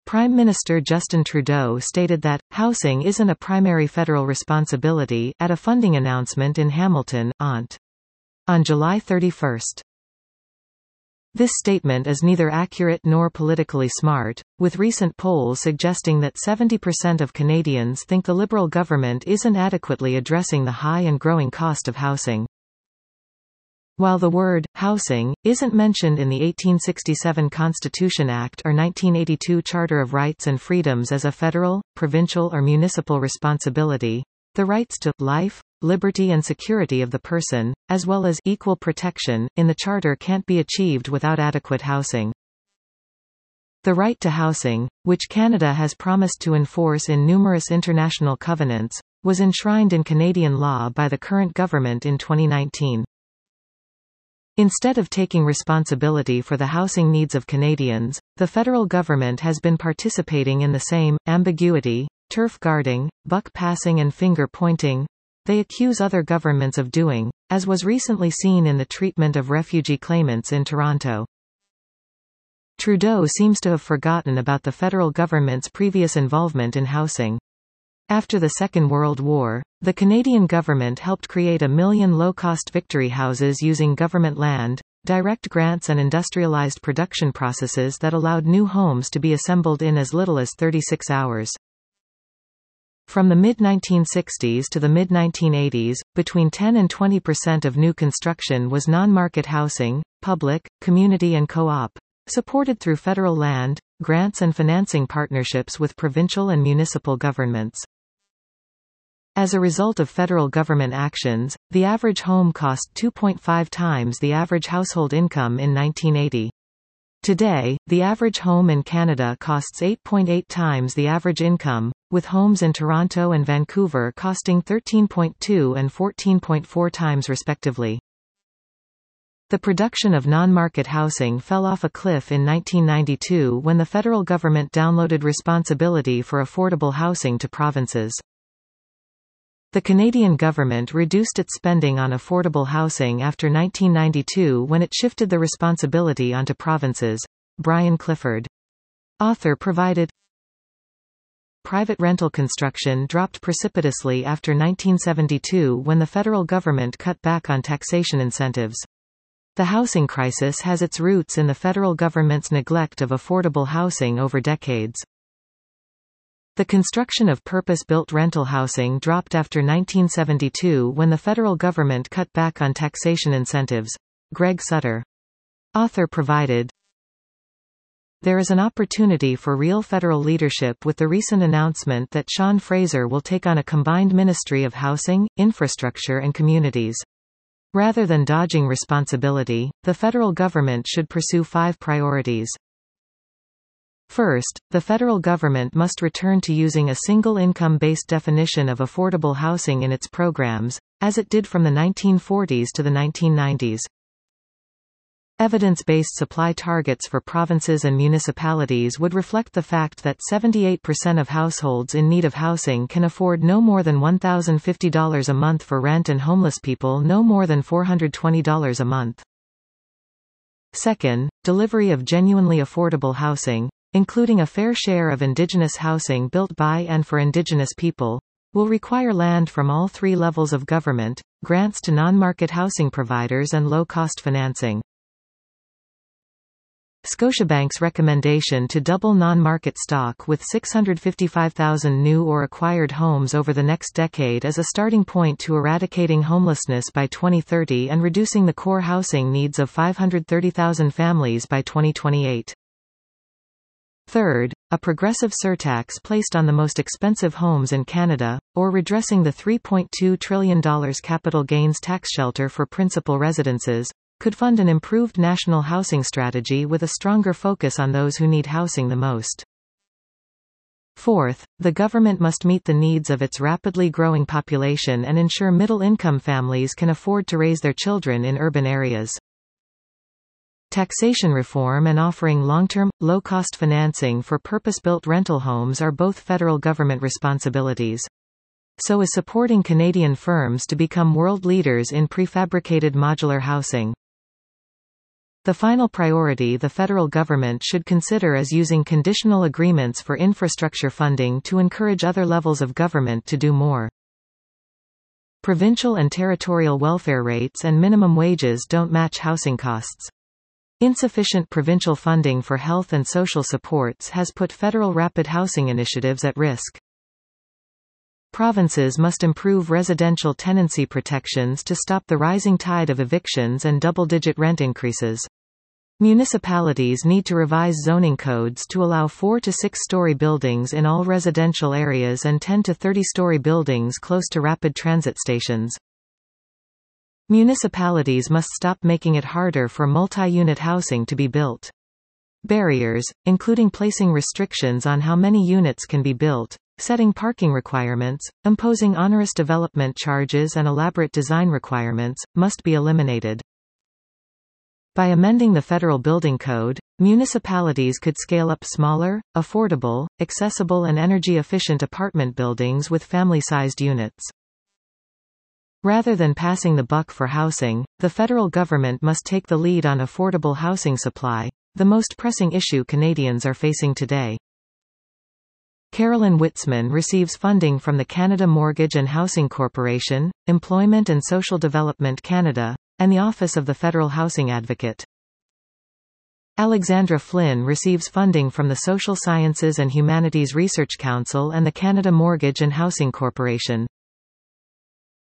Prime Minister Justin Trudeau stated that, "Housing isn't a primary federal responsibility" at a funding announcement in Hamilton, Ont. On July 31. This statement is neither accurate nor politically smart, with recent polls suggesting that 70% of Canadians think the Liberal government isn't adequately addressing the high and growing cost of housing. While the word housing isn't mentioned in the 1867 Constitution Act or 1982 Charter of Rights and Freedoms as a federal, provincial or municipal responsibility, the rights to life, liberty and security of the person, as well as equal protection, in the Charter can't be achieved without adequate housing. The right to housing, which Canada has promised to enforce in numerous international covenants, was enshrined in Canadian law by the current government in 2019. Instead of taking responsibility for the housing needs of Canadians, the federal government has been participating in the same ambiguity, turf guarding, buck passing and finger pointing they accuse other governments of doing, as was recently seen in the treatment of refugee claimants in Toronto. Trudeau seems to have forgotten about the federal government's previous involvement in housing. After the Second World War, the Canadian government helped create 1 million low-cost victory houses using government land, direct grants and industrialized production processes that allowed new homes to be assembled in as little as 36 hours. From the mid-1960s to the mid-1980s, between 10 and 20% of new construction was non-market housing, public, community and co-op, supported through federal land, grants and financing partnerships with provincial and municipal governments. As a result of federal government actions, the average home cost 2.5 times the average household income in 1980. Today, the average home in Canada costs 8.8 times the average income, with homes in Toronto and Vancouver costing 13.2 and 14.4 times respectively. The production of non-market housing fell off a cliff in 1992 when the federal government downloaded responsibility for affordable housing to provinces. The Canadian government reduced its spending on affordable housing after 1992 when it shifted the responsibility onto provinces. Brian Clifford. Author provided. Private rental construction dropped precipitously after 1972 when the federal government cut back on taxation incentives. The housing crisis has its roots in the federal government's neglect of affordable housing over decades. The construction of purpose-built rental housing dropped after 1972 when the federal government cut back on taxation incentives. Greg Sutter. Author provided. There is an opportunity for real federal leadership with the recent announcement that Sean Fraser will take on a combined Ministry of Housing, Infrastructure and Communities. Rather than dodging responsibility, the federal government should pursue 5 priorities. First, the federal government must return to using a single income-based definition of affordable housing in its programs, as it did from the 1940s to the 1990s. Evidence-based supply targets for provinces and municipalities would reflect the fact that 78% of households in need of housing can afford no more than $1,050 a month for rent and homeless people no more than $420 a month. Second, delivery of genuinely affordable housing, including a fair share of Indigenous housing built by and for Indigenous people, will require land from all 3 levels of government, grants to non-market housing providers and low-cost financing. Scotiabank's recommendation to double non-market stock with 655,000 new or acquired homes over the next decade is a starting point to eradicating homelessness by 2030 and reducing the core housing needs of 530,000 families by 2028. Third, a progressive surtax placed on the most expensive homes in Canada, or redressing the $3.2 trillion capital gains tax shelter for principal residences, could fund an improved national housing strategy with a stronger focus on those who need housing the most. Fourth, the government must meet the needs of its rapidly growing population and ensure middle-income families can afford to raise their children in urban areas. Taxation reform and offering long-term, low-cost financing for purpose-built rental homes are both federal government responsibilities. So is supporting Canadian firms to become world leaders in prefabricated modular housing. The final priority the federal government should consider is using conditional agreements for infrastructure funding to encourage other levels of government to do more. Provincial and territorial welfare rates and minimum wages don't match housing costs. Insufficient provincial funding for health and social supports has put federal rapid housing initiatives at risk. Provinces must improve residential tenancy protections to stop the rising tide of evictions and double-digit rent increases. Municipalities need to revise zoning codes to allow 4 to 6-story buildings in all residential areas and 10 to 30-story buildings close to rapid transit stations. Municipalities must stop making it harder for multi-unit housing to be built. Barriers, including placing restrictions on how many units can be built, setting parking requirements, imposing onerous development charges and elaborate design requirements, must be eliminated. By amending the Federal Building Code, municipalities could scale up smaller, affordable, accessible and energy-efficient apartment buildings with family-sized units. Rather than passing the buck for housing, the federal government must take the lead on affordable housing supply, the most pressing issue Canadians are facing today. Carolyn Witzman receives funding from the Canada Mortgage and Housing Corporation, Employment and Social Development Canada, and the Office of the Federal Housing Advocate. Alexandra Flynn receives funding from the Social Sciences and Humanities Research Council and the Canada Mortgage and Housing Corporation.